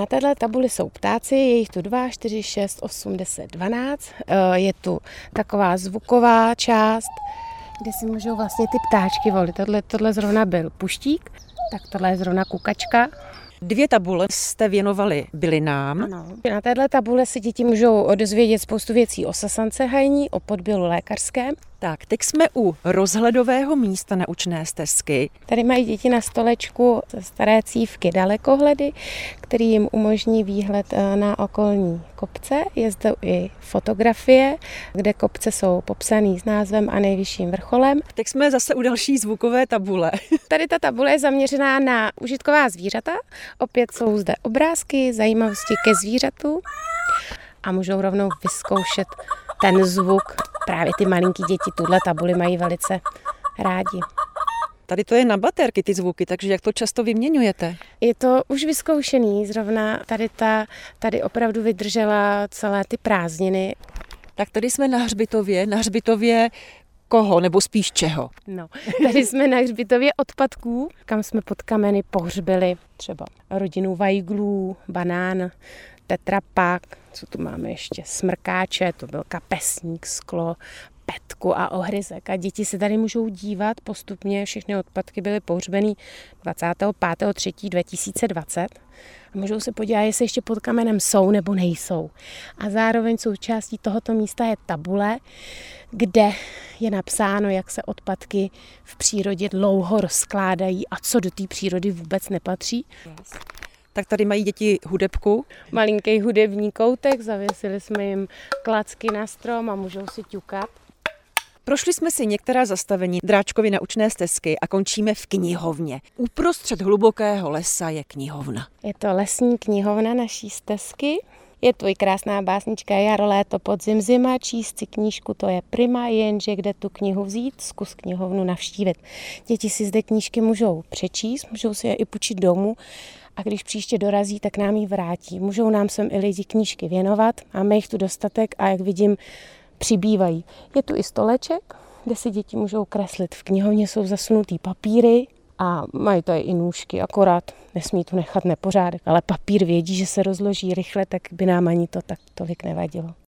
Na téhle tabuli jsou ptáci, je jich tu 2, 4, 6, 8, 10, 12. Je tu taková zvuková část, kde si můžou vlastně ty ptáčky volit. Tohle zrovna byl puštík, tak tohle je zrovna kukačka. 2 tabule jste věnovali bylinám. Ano. Na téhle tabule si děti můžou dozvědět spoustu věcí o sasance hajní, o podbělu lékařském. Tak, teď jsme u rozhledového místa naučné stezky. Tady mají děti na stolečku staré cívky dalekohledy, který jim umožní výhled na okolní kopce. Je zde i fotografie, kde kopce jsou popsaný s názvem a nejvyšším vrcholem. Teď jsme zase u další zvukové tabule. Tady ta tabule je zaměřená na užitková zvířata. Opět jsou zde obrázky, zajímavosti ke zvířatu a můžou rovnou vyzkoušet ten zvuk. Právě ty malinký děti tuhle tabuli mají velice rádi. Tady to je na baterky ty zvuky, takže jak to často vyměňujete? Je to už vyzkoušený, zrovna tady opravdu vydržela celé ty prázdniny. Tak tady jsme na hřbitově koho, nebo spíš čeho? No, tady jsme na hřbitově odpadků, kam jsme pod kameny pohřbili třeba rodinu vajglů, banán, tetrapak, co tu máme ještě, smrkáče, to byl kapesník, sklo, petku a ohryzek. A děti se tady můžou dívat postupně, všechny odpadky byly pohřbeny 25.3.2020. A můžou se podívat, jestli ještě pod kamenem jsou nebo nejsou. A zároveň součástí tohoto místa je tabule, kde je napsáno, jak se odpadky v přírodě dlouho rozkládají a co do té přírody vůbec nepatří. Tak tady mají děti hudebku. Malinký hudební koutek, zavěsili jsme jim klacky na strom a můžou si ťukat. Prošli jsme si některá zastavení Dráčkovy naučné stezky a končíme v knihovně. Uprostřed hlubokého lesa je knihovna. Je to lesní knihovna naší stezky. Je tu i krásná básnička Jaro, léto, podzim, zima, číst si knížku, to je prima, jenže kde tu knihu vzít, zkus knihovnu navštívit. Děti si zde knížky můžou přečíst, můžou si je i půjčit domů a když příště dorazí, tak nám ji vrátí. Můžou nám sem i lidi knížky věnovat, máme jich tu dostatek a jak vidím, přibývají. Je tu i stoleček, kde si děti můžou kreslit. V knihovně jsou zasunutý papíry a mají tady i nůžky, akorát nesmí tu nechat nepořádek, ale papír vědí, že se rozloží rychle, tak by nám ani to tak tolik nevadilo.